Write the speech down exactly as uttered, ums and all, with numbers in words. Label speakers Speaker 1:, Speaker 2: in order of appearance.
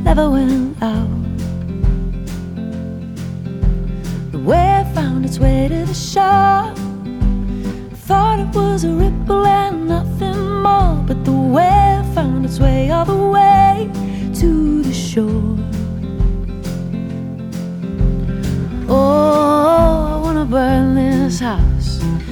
Speaker 1: never went out. The wave found its way to the shore. Thought it was a ripple and nothing more, but the wave found its way all the way to the shore. Oh, I wanna burn this house